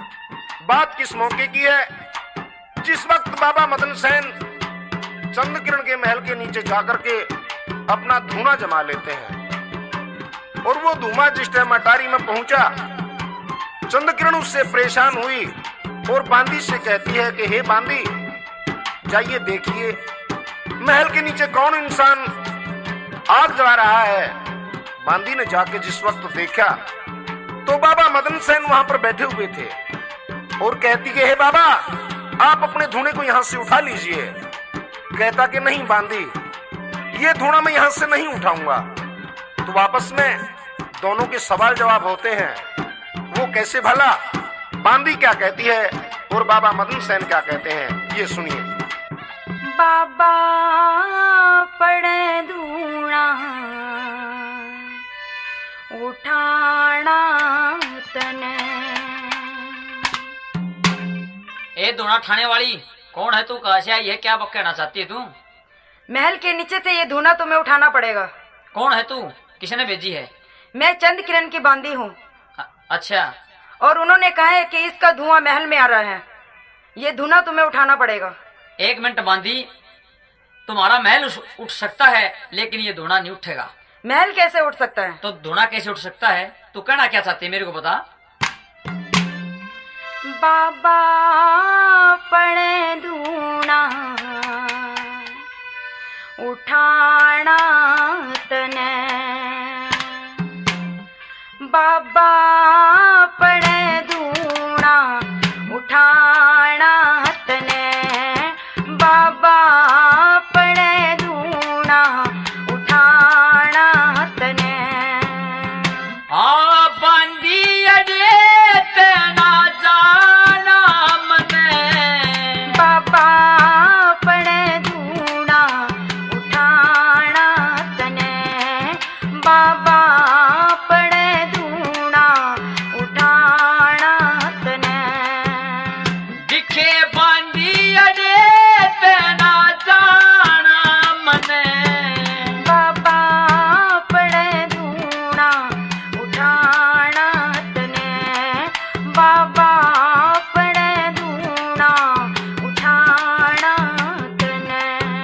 बात किस मौके की है? जिस वक्त बाबा मदन सेन चंद्रकिरण के महल के नीचे जाकर के अपना धूना जमा लेते हैं और वो धूमा जिस टाइम अटारी में पहुंचा, चंद्रकिरण उससे परेशान हुई और बांदी से कहती है कि हे बांदी, जाइए देखिए महल के नीचे कौन इंसान आग जला रहा है। बांदी ने जाके जिस वक्त देखा तो बाबा मदन सेन वहां पर बैठे हुए थे और कहती कि हे बाबा, आप अपने धूने को यहां से उठा लीजिए। कहता कि नहीं बांदी, ये धूना मैं यहां से नहीं उठाऊंगा। तो आपस में दोनों के सवाल जवाब होते हैं। वो कैसे भला? बांदी क्या कहती है और बाबा मदन सेन क्या कहते हैं, ये सुनिए। बाबा पड़े धूना उठाना तने। ए धूना ठाने वाली, कौन है तू? कहाँ से आई है? क्या कहना चाहती है तू? महल के नीचे से ये धूना तुम्हें उठाना पड़ेगा। कौन है तू? किसने भेजी है? मैं चंद्रकिरण की बांदी हूँ। अच्छा, और उन्होंने कहा है कि इसका धुआं महल में आ रहा है, ये धूना तुम्हें उठाना पड़ेगा। एक मिनट बांदी, तुम्हारा महल उठ सकता है लेकिन ये धूना नहीं उठेगा। महल कैसे उठ सकता है? तो धूना कैसे उठ सकता है? तू कहना क्या चाहती है मेरे को बता। बाबा पड़े धूना उठाना तने। बाबा पड़े धूना उठाना तने। बाबा पड़े धूना उठाना तने। आ बांदी अड़े तेना जाना मने। बाबा पड़े धूना उठाना तने। बाबा पड़े धूना उठाना तने। दिखे बांदी अड़े तेना जाना मने। बाबा पड़े धूना उठाना तने। बाबा पड़े धूना उठाना तने।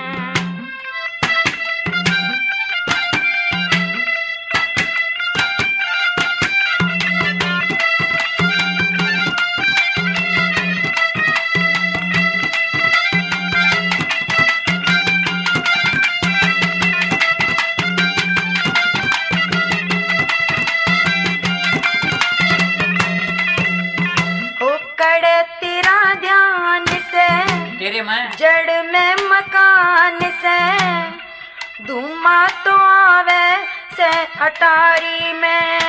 उकड़ तेरा ध्यान से तेरे मैं जड़ में मकान से। धुआं तो आवे से अटारी में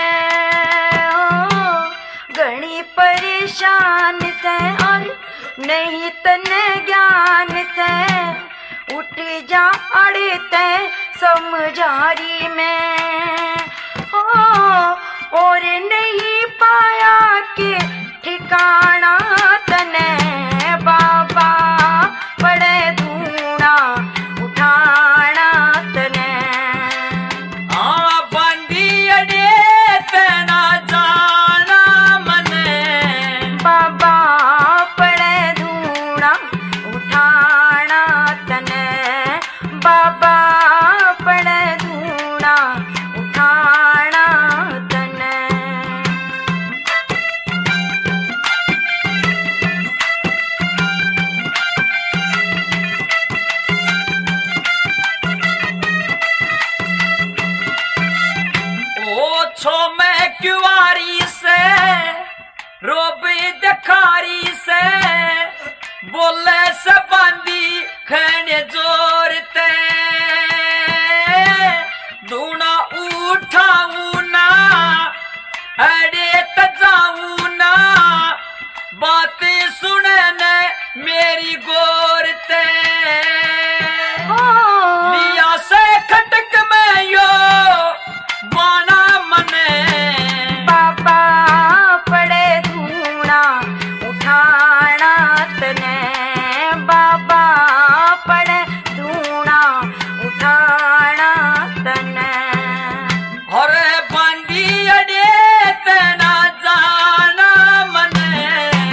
हो। घनी परेशान से और नहीं तने ज्ञान से। उठ जा अड़ते समझारी में हो। और नहीं पाया कि ठिकाना तने। बाबा पड़े धूना उठाना तने। आ बांदी अड़े तेना जाना मने। बाबा पड़े धूना उठाना तने। बाबा पड़े धूना उठाना तने। ओ छो मैं क्युआरी से रोबी दखारी से। बोले से बांदी खैने जोरते। धूना उठाऊ ना अड़े तजाऊ ना। बातें सुनने मेरी गोरते। लिया से खटक में यो बाना मने। बाबा पड़े धूना उठाना तने। बाबा पड़े धूना उठाना तने। और बांदी अड़े तेना जाना मने।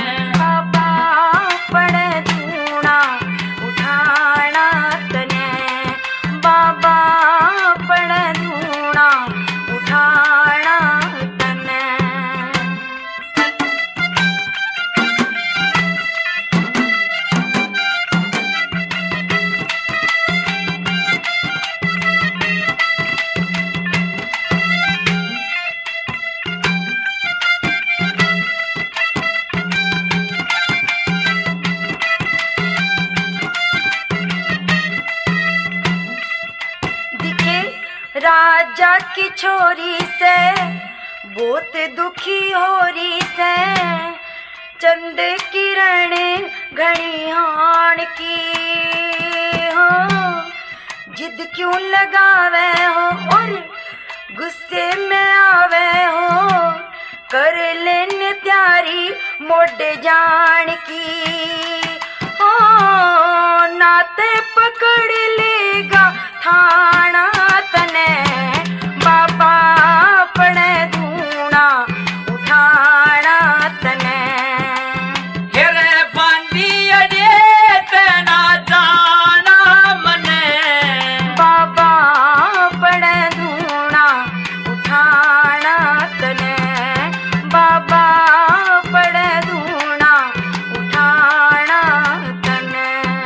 राजा की छोरी से बहुत दुखी हो रही से, चंद किरण घनी हाण की हो, जिद क्यों लगावे हो और गुस्से में आवे हो, कर लेने प्यारी मोड़े जान की हो, नाते पकड़ लेगा थाना तने, बाबा पड़े धूना उठाना तने। घेरे बांधी अड़े तेना जाना मने, बाबा पड़े धूना उठाना तने, बाबा पड़े धूना उठाना तने।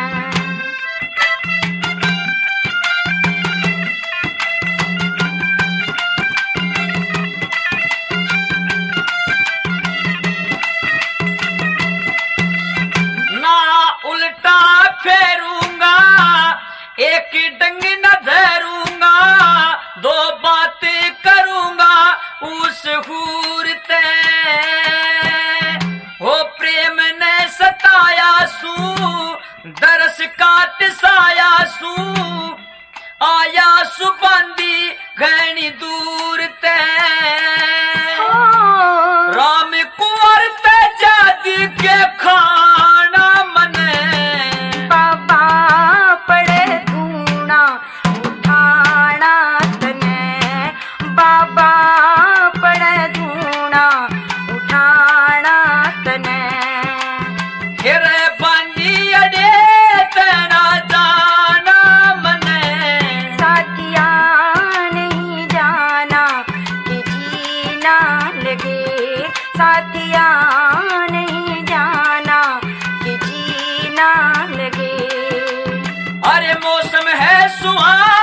ना उल्टा फेरूंगा एक डंग न धरूंगा, दो बातें करूंगा उस हूर ते, हो प्रेम ने सताया सू दरस काट साया सू, आया सुबंदी घनी दूर ते, राम कुंवर ते जादी के खाना मने, बाबा पड़े धूना उठाना तने, बाबा पड़े धूना उठाना तने। घेरे बांधी अड़े तेना जाना मने, साथिया नहीं जाना कि जीना लगे, साथिया नहीं जाना कि जीना लगे। अरे मौसम है सुहाना